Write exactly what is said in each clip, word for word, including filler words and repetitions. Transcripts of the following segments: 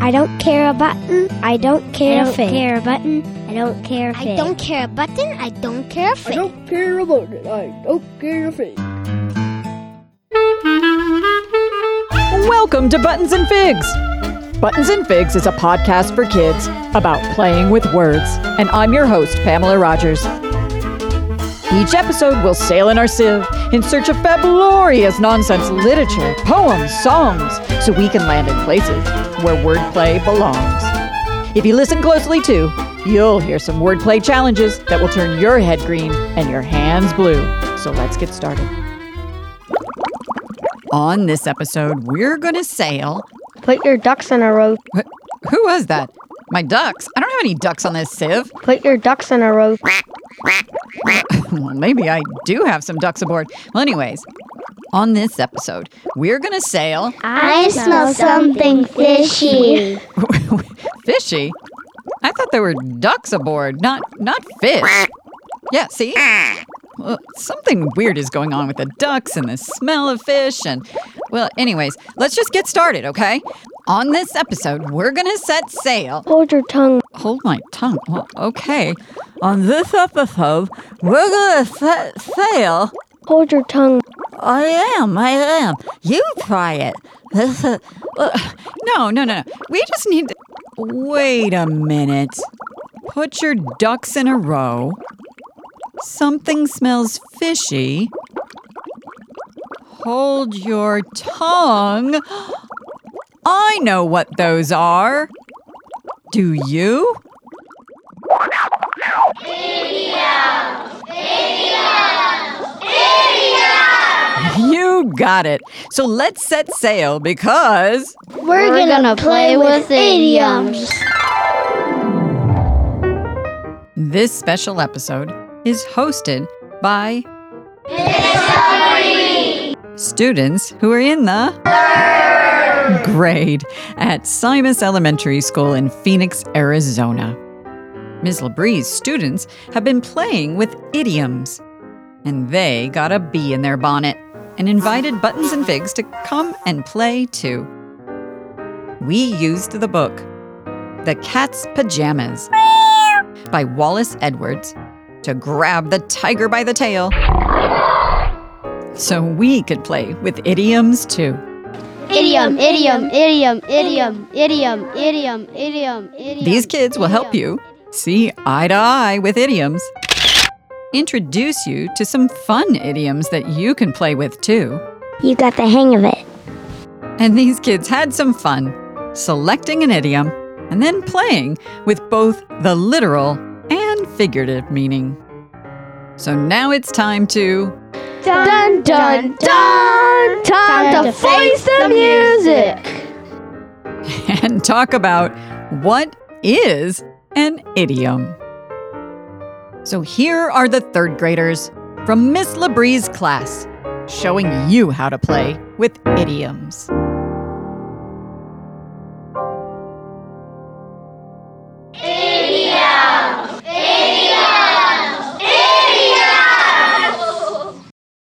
I don't care a button. I don't care I a don't thing. care a button. I don't care a I thing. don't care a button. I don't care a I thing. don't care about it. I don't care a thing. Welcome to Buttons and Figs. Buttons and Figs is a podcast for kids about playing with words. And I'm your host, Pamela Rogers. Each episode we'll sail in our sieve in search of fabulous nonsense literature, poems, songs, so we can land in places where wordplay belongs. If you listen closely too, you'll hear some wordplay challenges that will turn your head green and your hands blue. So let's get started. On this episode, we're going to sail... Put your ducks in a row. Wh- Who was that? My ducks? I don't have any ducks on this sieve. Put your ducks in a row. Well, maybe I do have some ducks aboard. Well, anyways, on this episode, we're going to sail... I smell something fishy. Fishy? I thought there were ducks aboard, not not fish. Yeah, see? Well, something weird is going on with the ducks and the smell of fish and... Well, anyways, let's just get started, okay? On this episode, we're going to set sail... Hold your tongue. Hold my tongue. Well, okay. On this episode, we're going to set sail... Hold your tongue. I am, I am. You try it. This is... Uh, no, no, no, no. We just need to... Wait a minute. Put your ducks in a row. Something smells fishy. Hold your tongue. I know what those are. Do you? Idioms! Idioms! Idioms! You got it. So let's set sail because... We're, We're gonna, gonna play with idioms. This special episode is hosted by... students who are in the third grade at Simus Elementary School in Phoenix, Arizona. Miz LaBrie's students have been playing with idioms, and they got a bee in their bonnet and invited Buttons and Figs to come and play too. We used the book, The Cat's Pajamas by Wallace Edwards to grab the tiger by the tail so we could play with idioms too. Idiom, idiom, idiom, idiom, idiom, idiom, idiom, idiom. These kids will help you see eye to eye with idioms, introduce you to some fun idioms that you can play with too. You got the hang of it. And these kids had some fun selecting an idiom and then playing with both the literal and figurative meaning. So now it's time to... Dun, dun, dun! Time, Time to, to face the music! and talk about what is an idiom. So here are the third graders from Miss LaBrie's class, showing you how to play with idioms. Idioms! Idioms! Idioms!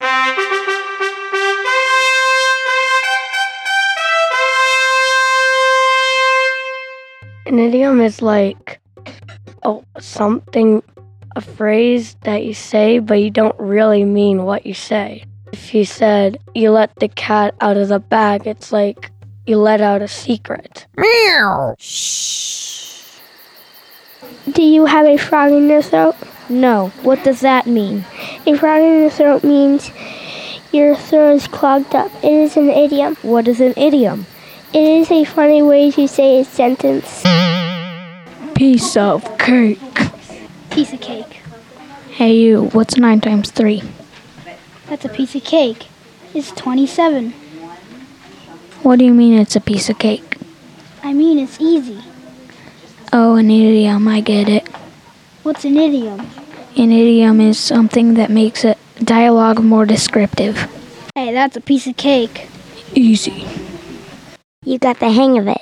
An idiom is like oh, something, a phrase that you say, but you don't really mean what you say. If you said, you let the cat out of the bag, it's like you let out a secret. Meow. Shh. Do you have a frog in your throat? No. What does that mean? A frog in your throat means your throat is clogged up. It is an idiom. What is an idiom? It is a funny way to say a sentence. Piece of cake. Piece of cake. Hey you, what's nine times three? That's a piece of cake. It's twenty-seven. What do you mean it's a piece of cake? I mean it's easy. Oh, an idiom, I get it. What's an idiom? An idiom is something that makes a dialogue more descriptive. Hey, that's a piece of cake. Easy. You got the hang of it.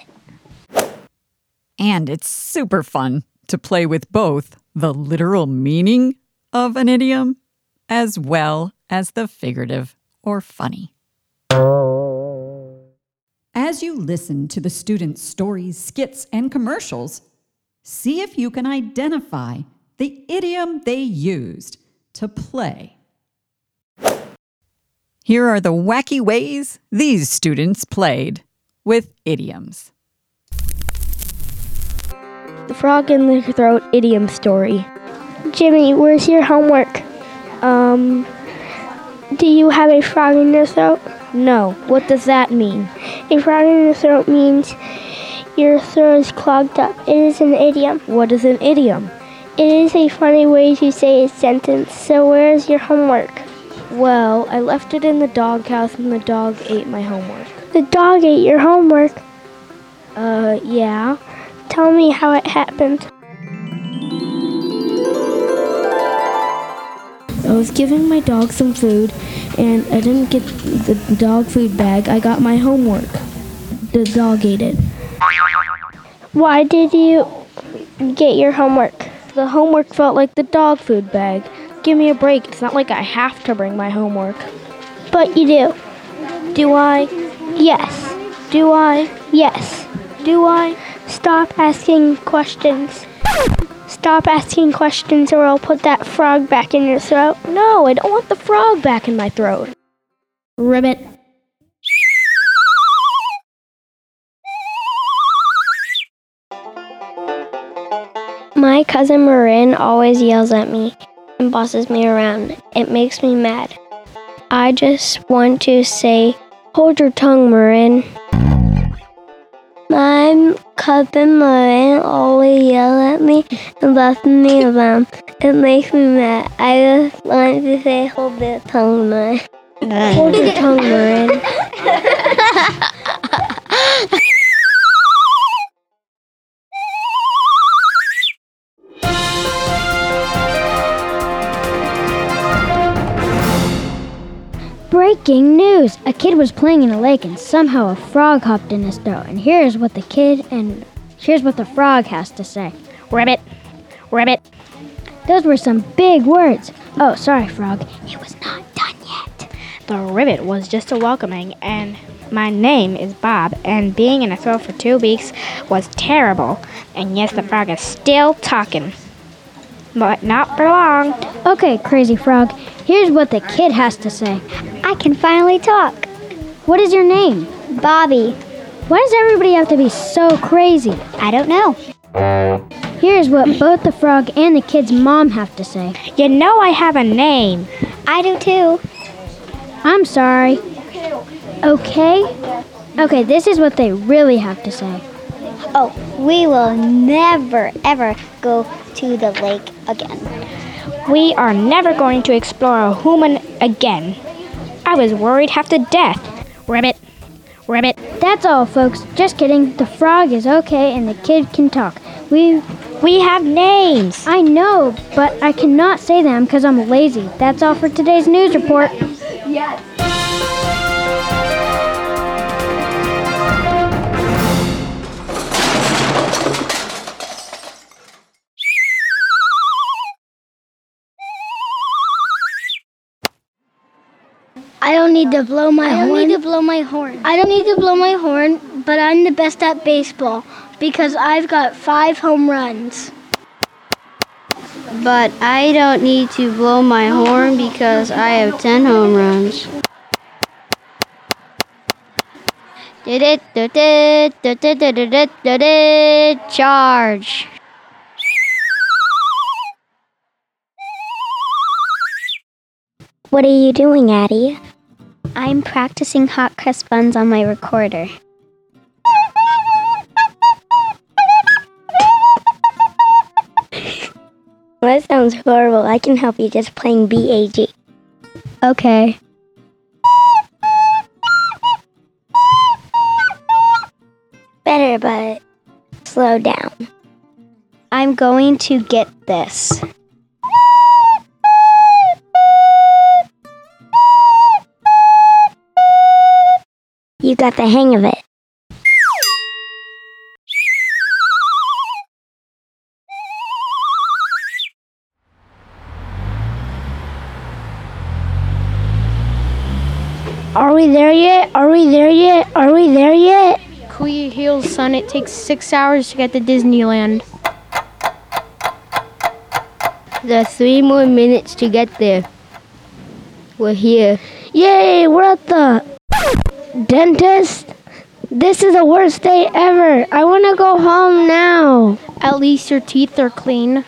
And it's super fun to play with both the literal meaning of an idiom as well as the figurative or funny. As you listen to the students' stories, skits, and commercials, see if you can identify the idiom they used to play. Here are the wacky ways these students played with idioms. The frog in the throat idiom story. Jimmy, where's your homework? Um, Do you have a frog in your throat? no. What does that mean? A frog in your throat means your throat is clogged up. It is an idiom. What is an idiom? It is a funny way to say a sentence. So where's your homework? Well, I left it in the doghouse and the dog ate my homework. The dog ate your homework. Uh, yeah. Tell me how it happened. I was giving my dog some food, and I didn't get the dog food bag. I got my homework. The dog ate it. Why did you get your homework? The homework felt like the dog food bag. Give me a break. It's not like I have to bring my homework. But you do. Do I? Yes. Do I? Yes. Do I? Stop asking questions. Stop asking questions or I'll put that frog back in your throat. No, I don't want the frog back in my throat. Ribbit. My cousin Marin always yells at me and bosses me around. It makes me mad. I just want to say, hold your tongue, Marin. My cousin Marin always yells at me and bosses me around. It makes me mad. I just want to say, hold your tongue, Marin. Hold your tongue, Marin. Breaking news! A kid was playing in a lake and somehow a frog hopped in his throat. And here's what the kid and here's what the frog has to say. Ribbit. Ribbit. Those were some big words. Oh, sorry, frog. It was not done yet. The ribbit was just a welcoming, and my name is Bob, and being in a throat for two weeks was terrible. And yes, the frog is still talking, but not for long. Okay, crazy frog. Here's what the kid has to say. I can finally talk. What is your name? Bobby. Why does everybody have to be so crazy? I don't know. Here's what both the frog and the kid's mom have to say. You know I have a name. I do too. I'm sorry. Okay? Okay, this is what they really have to say. Oh, we will never, ever go to the lake again. We are never going to explore a human again. I was worried half to death. Ribbit. Ribbit. That's all, folks. Just kidding. The frog is okay and the kid can talk. We We have names. I know, but I cannot say them because I'm lazy. That's all for today's news report. Yes. I don't need to blow my horn. I don't need to blow my horn. I don't need to blow my horn, but I'm the best at baseball because I've got five home runs. But I don't need to blow my horn because I have ten home runs. Charge. What are you doing, Addie? I'm practicing hot crust buns on my recorder. That sounds horrible. I can help you just playing B A G. Okay. Better, but slow down. I'm going to get this. You got the hang of it. Are we there yet? Are we there yet? Are we there yet? Cool your heels, son. It takes six hours to get to Disneyland. There's three more minutes to get there. We're here. Yay, we're at the dentist. This is the worst day ever. I want to go home now. At least your teeth are clean.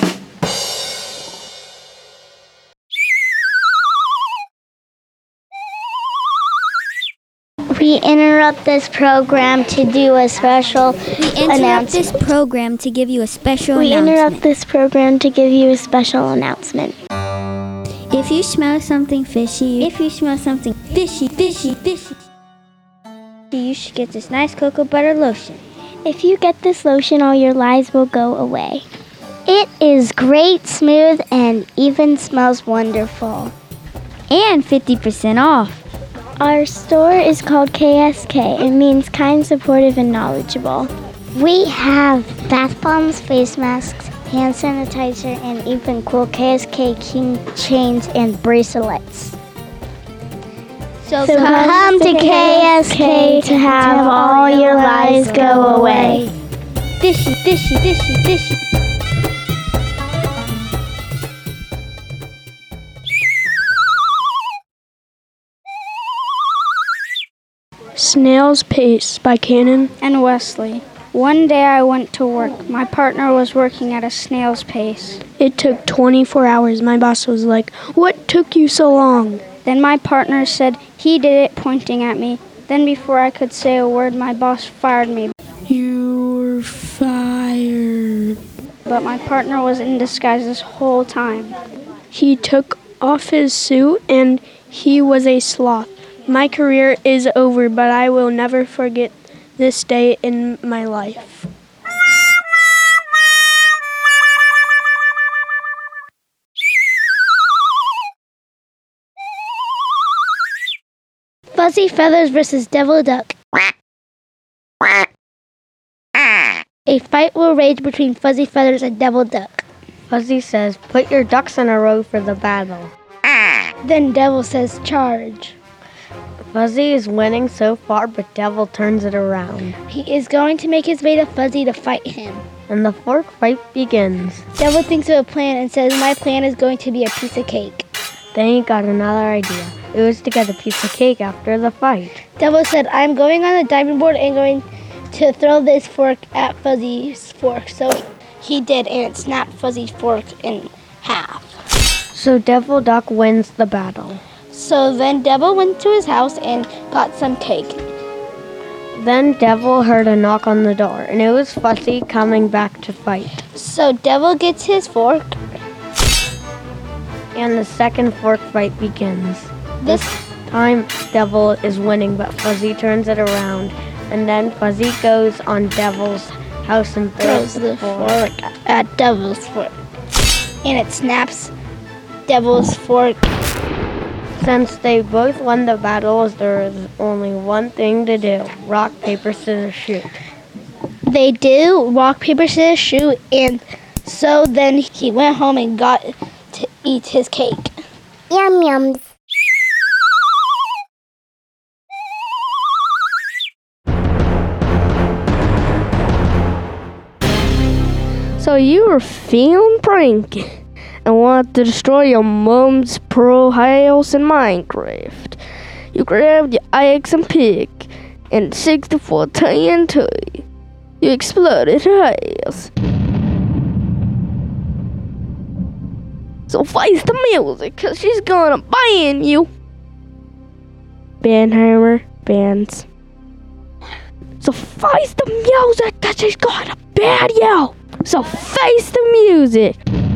We interrupt this program to do a special We interrupt this program to give you a special We announcement. interrupt this program to give you a special announcement. If you smell something fishy, if you smell something fishy, fishy, fishy, you should get this nice cocoa butter lotion. If you get this lotion, all your lies will go away. It is great, smooth, and even smells wonderful. And fifty percent off. Our store is called K S K. It means kind, supportive, and knowledgeable. We have bath bombs, face masks, hand sanitizer, and even cool K S K king chains and bracelets. So, So come to K S K to have all your lies go away. Fishy, fishy, fishy, fishy. Snail's Pace by Cannon and Wesley. One day I went to work. My partner was working at a snail's pace. It took twenty-four hours. My boss was like, "What took you so long?" Then my partner said he did it, pointing at me. Then before I could say a word, my boss fired me. You're fired. But my partner was in disguise this whole time. He took off his suit and he was a sloth. My career is over, but I will never forget this day in my life. Fuzzy Feathers versus Devil Duck. A fight will rage between Fuzzy Feathers and Devil Duck. Fuzzy says, "Put your ducks in a row for the battle." Then Devil says, "Charge." Fuzzy is winning so far, but Devil turns it around. He is going to make his way to Fuzzy to fight him. And the fork fight begins. Devil thinks of a plan and says, "My plan is going to be a piece of cake." Then he got another idea. It was to get a piece of cake after the fight. Devil said, "I'm going on the diving board and going to throw this fork at Fuzzy's fork." So he did, and it snapped Fuzzy's fork in half. So Devil Duck wins the battle. So then Devil went to his house and got some cake. Then Devil heard a knock on the door, and it was Fuzzy coming back to fight. So Devil gets his fork. And the second fork fight begins. This time Devil is winning, but Fuzzy turns it around. And then Fuzzy goes on Devil's house and throws the fork at Devil's fork. And it snaps Devil's fork. Since they both won the battles, there is only one thing to do. Rock, paper, scissors, shoot. They do rock, paper, scissors, shoot, and so then he went home and got to eat his cake. Yum yums. So you were feeling pranky and wanted to destroy your mom's pro house in Minecraft. You grabbed your axe and pick and sixty-four T N T. You exploded her house. So face the music, cause she's gonna ban you. Banhammer bans. So face the music, cause she's gonna ban you. So face the music.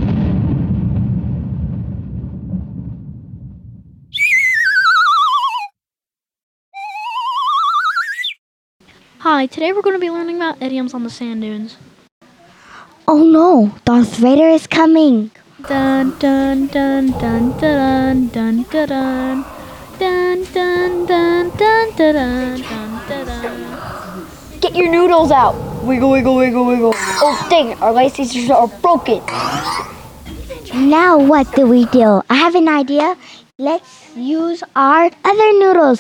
Hi, today we're going to be learning about idioms on the sand dunes. Oh no, Darth Vader is coming. Dun dun dun dun dun dun dun dun dun dun dun dun dun dun dun. Get your noodles out. Wiggle, wiggle, wiggle, wiggle. Oh dang it, our light scissors are broken. Now what do we do? I have an idea. Let's use our other noodles.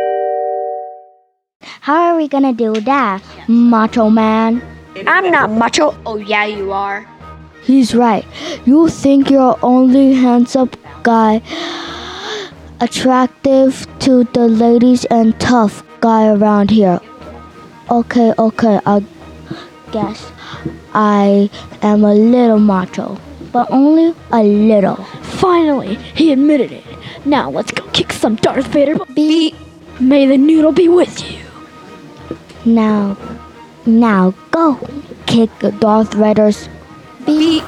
How are we gonna do that, Macho Man? I'm not macho. Oh, yeah, you are. He's right. You think you're only handsome guy, attractive to the ladies and tough guy around here. Okay, okay, I guess I am a little macho, but only a little. Finally, he admitted it. Now let's go kick some Darth Vader beat. May the noodle be with you. Now, now go kick Darth Vader's beat.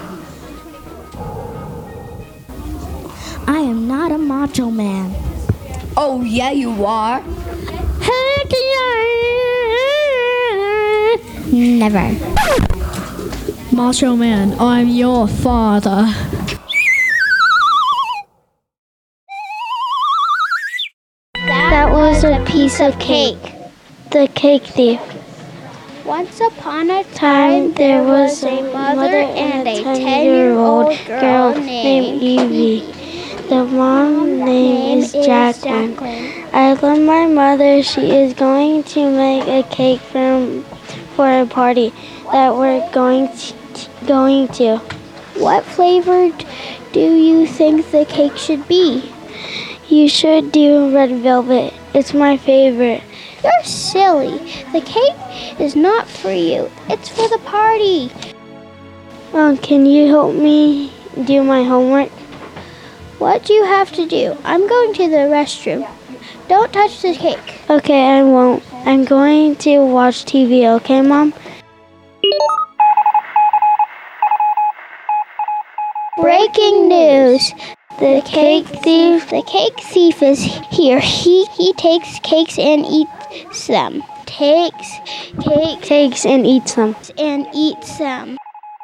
I am not a macho man. Oh, yeah, you are. Heck yeah! Never. Macho Man, I'm your father. That was a piece of cake. The cake thief. Once upon a time, there was a mother and a ten-year-old girl named Evie. The mom name is Jacqueline. I love my mother. She is going to make a cake from, for a party that we're going to, going to. What flavor do you think the cake should be? You should do red velvet. It's my favorite. You're silly. The cake is not for you. It's for the party. Well, can you help me do my homework? What do you have to do? I'm going to the restroom. Don't touch the cake. Okay, I won't. I'm going to watch T V, okay, Mom? Breaking news. The cake thief, the cake thief is here. He he takes cakes and eats them. Takes cakes takes and eats them. And eats them.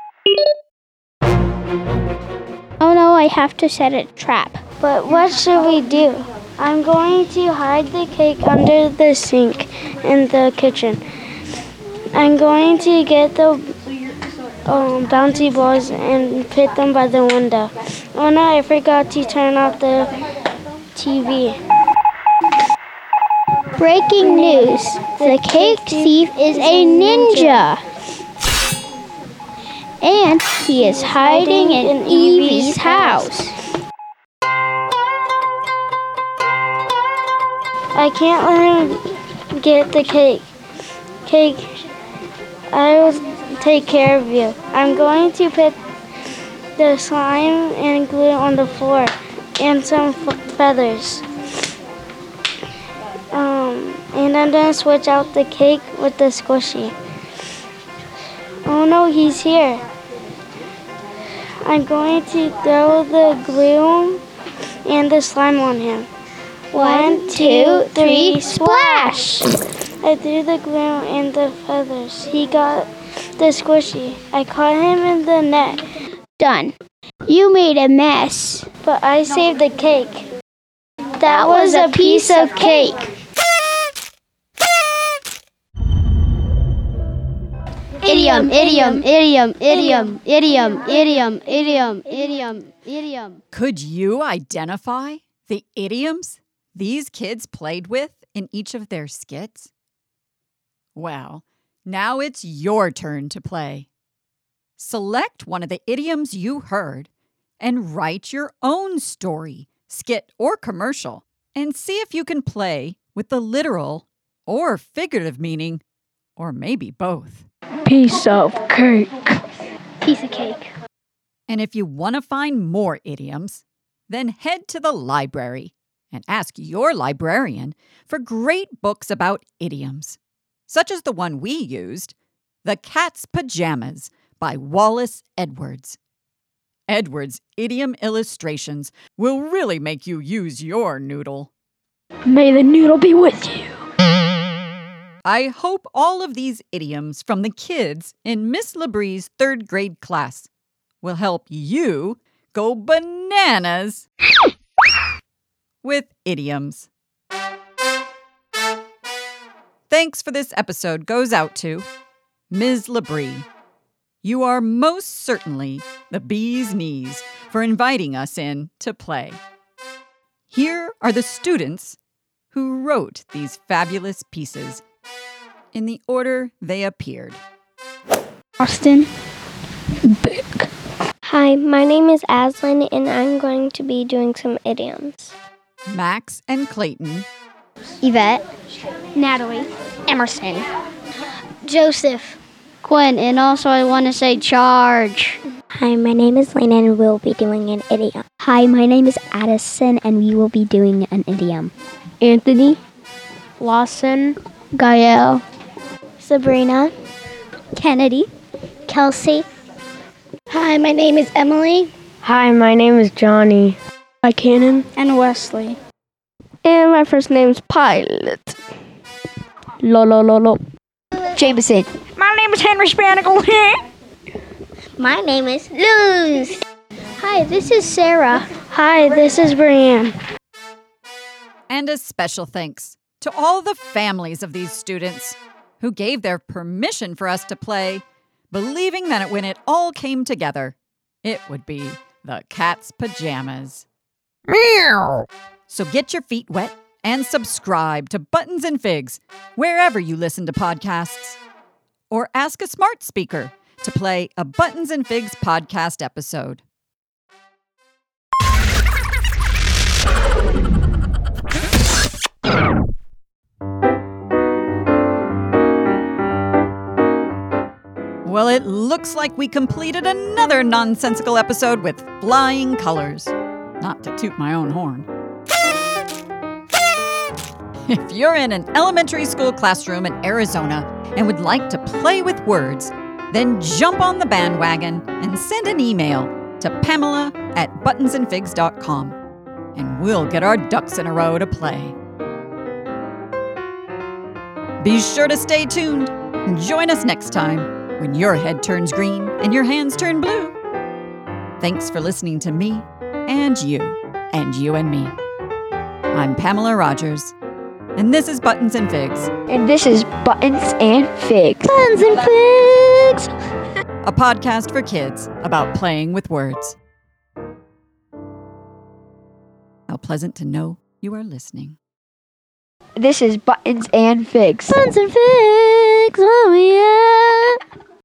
Oh no, I have to set a trap. But what should we do? I'm going to hide the cake under the sink in the kitchen. I'm going to get the um, bouncy balls and put them by the window. Oh no, I forgot to turn off the T V. Breaking news. The cake thief is a ninja. And he is hiding in Evie's house. I can't let him get the cake. Cake, I will take care of you. I'm going to put the slime and glue it on the floor and some f- feathers. Um, and I'm going to switch out the cake with the squishy. Oh no, he's here. I'm going to throw the glue and the slime on him. One, two, three, splash! I threw the glue and the feathers. He got the squishy. I caught him in the net. Done. You made a mess. But I saved the cake. That was a piece of cake. Idiom, idiom, idiom, idiom, idiom, idiom, idiom, idiom, idiom. Could you identify the idioms these kids played with in each of their skits? Well, now it's your turn to play. Select one of the idioms you heard and write your own story, skit, or commercial, and see if you can play with the literal or figurative meaning, or maybe both. Piece of cake. Piece of cake. And if you want to find more idioms, then head to the library and ask your librarian for great books about idioms, such as the one we used, The Cat's Pajamas by Wallace Edwards. Edwards' idiom illustrations will really make you use your noodle. May the noodle be with you. I hope all of these idioms from the kids in Miss Labrie's third grade class will help you go bananas with idioms. Thanks for this episode goes out to Miz Labrie. You are most certainly the bee's knees for inviting us in to play. Here are the students who wrote these fabulous pieces in the order they appeared. Austin. Hi, my name is Aslan, and I'm going to be doing some idioms. Max and Clayton. Yvette. Natalie. Emerson. Joseph. Quinn. And also I want to say charge. Hi, my name is Lena, and we'll be doing an idiom. Hi, my name is Addison, and we will be doing an idiom. Anthony. Lawson. Gael. Sabrina. Kennedy. Kelsey. Hi, my name is Emily. Hi, my name is Johnny. Hi, Cannon. And Wesley. And my first name's Pilot. Lo lo lo lo. Jameson. My name is Henry Spanicle. My name is Luz. Hi, this is Sarah. Hi, this is Brianne. And a special thanks to all the families of these students who gave their permission for us to play, believing that when it all came together, it would be the cat's pajamas. Meow! So get your feet wet and subscribe to Buttons and Figs wherever you listen to podcasts. Or ask a smart speaker to play a Buttons and Figs podcast episode. Well, it looks like we completed another nonsensical episode with flying colors. Not to toot my own horn. If you're in an elementary school classroom in Arizona and would like to play with words, then jump on the bandwagon and send an email to Pamela at buttons and figs dot com, and we'll get our ducks in a row to play. Be sure to stay tuned and join us next time when your head turns green and your hands turn blue. Thanks for listening to me and you and you and me. I'm Pamela Rogers, and this is Buttons and Figs. And this is Buttons and Figs. Buttons and Figs! A podcast for kids about playing with words. How pleasant to know you are listening. This is Buttons and Figs. Buttons and Figs, oh yeah!